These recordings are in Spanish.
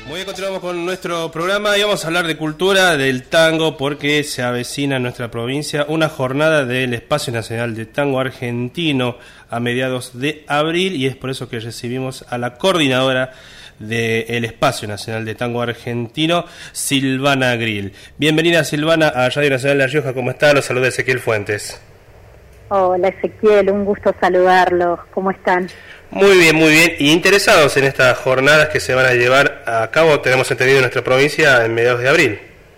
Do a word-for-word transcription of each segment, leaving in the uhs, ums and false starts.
Muy bien, continuamos con nuestro programa y vamos a hablar de cultura del tango porque se avecina en nuestra provincia una jornada del Espacio Nacional de Tango Argentino a mediados de abril, y es por eso que recibimos a la coordinadora del Espacio Nacional de Tango Argentino, Silvana Grill. Bienvenida, Silvana, a Radio Nacional de La Rioja. ¿Cómo está? Los saluda Ezequiel Fuentes. Hola, Ezequiel, un gusto saludarlos. ¿Cómo están? Muy bien, muy bien. Y interesados en estas jornadas que se van a llevar a cabo, tenemos entendido, en nuestra provincia en mediados de abril.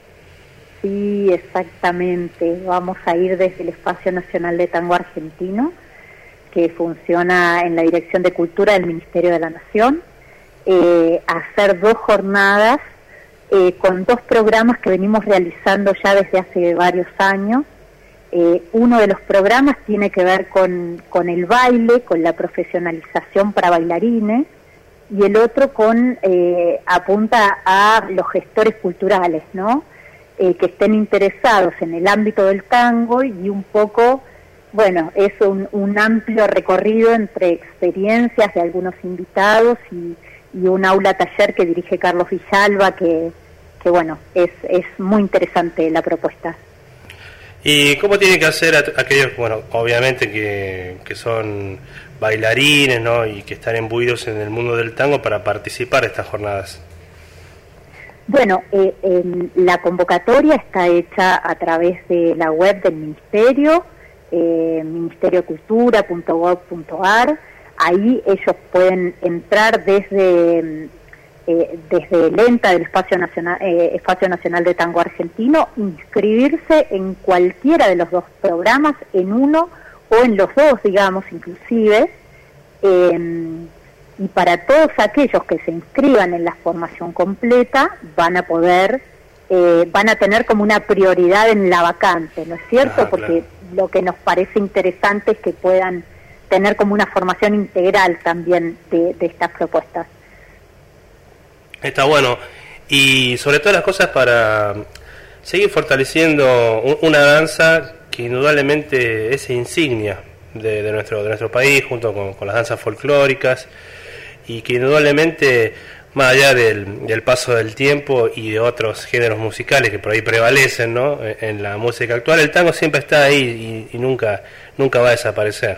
Sí, exactamente. Vamos a ir desde el Espacio Nacional de Tango Argentino, que funciona en la Dirección de Cultura del Ministerio de la Nación, eh, a hacer dos jornadas eh, con dos programas que venimos realizando ya desde hace varios años. Eh, uno de los programas tiene que ver con, con el baile, con la profesionalización para bailarines, y el otro con eh, apunta a los gestores culturales, ¿no? Eh, que estén interesados en el ámbito del tango, y un poco, bueno, es un, un amplio recorrido entre experiencias de algunos invitados y, y un aula taller que dirige Carlos Villalba, que, que bueno, es, es muy interesante la propuesta. ¿Y cómo tienen que hacer a, aquellos, bueno, obviamente que, que son bailarines, ¿no?, y que están imbuidos en el mundo del tango para participar de estas jornadas? Bueno, eh, eh, la convocatoria está hecha a través de la web del Ministerio, eh, ministerio de cultura punto gob punto ar. Ahí ellos pueden entrar desde... Eh, desde el ENTA, del Espacio Nacional, eh, Espacio Nacional de Tango Argentino, inscribirse en cualquiera de los dos programas, en uno o en los dos, digamos, inclusive, eh, y para todos aquellos que se inscriban en la formación completa van a poder, eh, van a tener como una prioridad en la vacante, ¿no es cierto? Ah, porque claro, lo que nos parece interesante es que puedan tener como una formación integral también de, de estas propuestas. Está bueno, y sobre todas las cosas para seguir fortaleciendo una danza que indudablemente es insignia de, de, nuestro, de nuestro país, junto con, con las danzas folclóricas, y que indudablemente, más allá del, del paso del tiempo y de otros géneros musicales que por ahí prevalecen, ¿no?, en, en la música actual, el tango siempre está ahí y, y nunca, nunca va a desaparecer.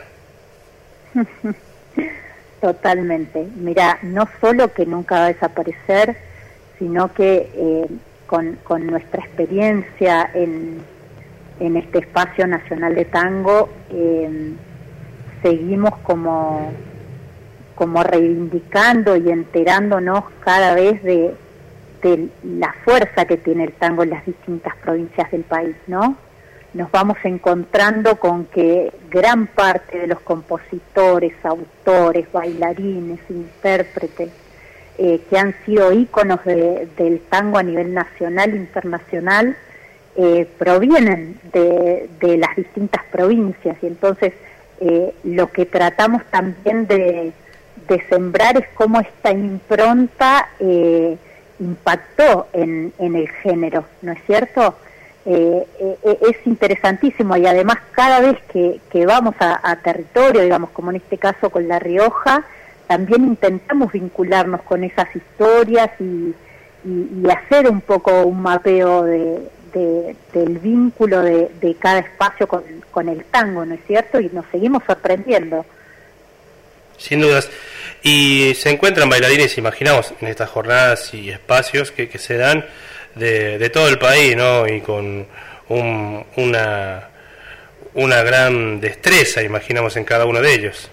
Totalmente. Mira, no solo que nunca va a desaparecer, sino que eh, con, con nuestra experiencia en, en este Espacio Nacional de Tango, eh, seguimos como, como reivindicando y enterándonos cada vez de, de la fuerza que tiene el tango en las distintas provincias del país, ¿no? Nos vamos encontrando con que gran parte de los compositores, autores, bailarines, intérpretes, eh, que han sido íconos de, del tango a nivel nacional e internacional, eh, provienen de, de las distintas provincias, y entonces eh, lo que tratamos también de, de sembrar es cómo esta impronta eh, impactó en, en el género, ¿no es cierto? Eh, eh, es interesantísimo, y además cada vez que, que vamos a, a territorio, digamos, como en este caso con La Rioja, también intentamos vincularnos con esas historias y, y, y hacer un poco un mapeo de, de, del vínculo de, de cada espacio con, con el tango, ¿no es cierto? Y nos seguimos sorprendiendo. Sin dudas. Y se encuentran bailarines, imaginamos, en estas jornadas y espacios que, que se dan de, de todo el país, ¿no? Y con un, una, una gran destreza, imaginamos, en cada uno de ellos.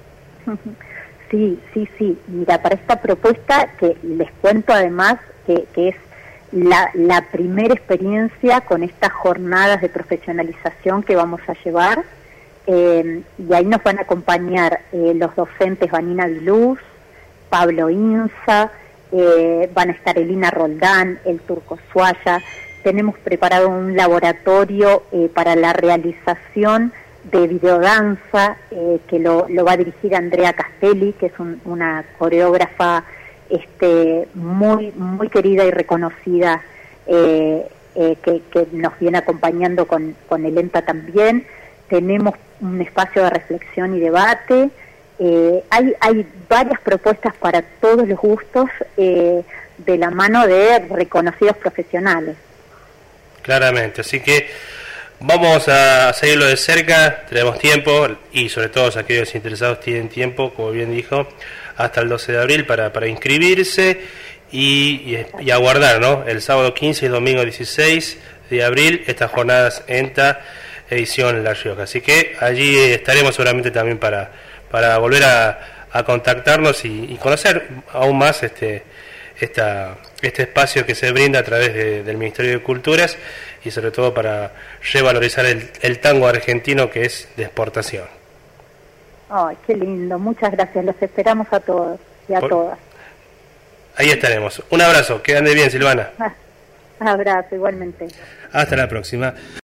Sí, sí, sí. Mira, para esta propuesta, que les cuento además que, que es la, la primera experiencia con estas jornadas de profesionalización que vamos a llevar, eh, y ahí nos van a acompañar eh, los docentes Vanina Viluz, Pablo Inza, eh, van a estar Elina Roldán, el Turco Suaya. Tenemos preparado un laboratorio eh, para la realización de videodanza, eh, que lo, lo va a dirigir Andrea Castelli, que es un, una coreógrafa este, muy muy querida y reconocida, eh, eh, que, que nos viene acompañando con, con el ENTA también. Tenemos un espacio de reflexión y debate. Eh, hay, hay varias propuestas para todos los gustos, eh, de la mano de reconocidos profesionales. Claramente, así que vamos a seguirlo de cerca, tenemos tiempo y sobre todo aquellos interesados tienen tiempo, como bien dijo, hasta el doce de abril para, para inscribirse y, y, y aguardar, ¿no? El sábado quince y domingo dieciséis de abril estas jornadas ENTA edición La Rioja. Así que allí estaremos seguramente también para, para volver a, a contactarnos y, y conocer aún más este esta, este espacio que se brinda a través de, del Ministerio de Culturas y sobre todo para revalorizar el, el tango argentino que es de exportación. Ay, qué lindo, muchas gracias, los esperamos a todos y a Por... todas. Ahí estaremos. Un abrazo, que ande bien, Silvana. Abrazo, igualmente. Hasta la próxima.